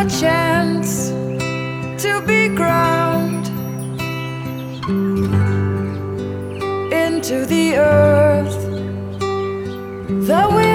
chance to be ground into the earth. The wind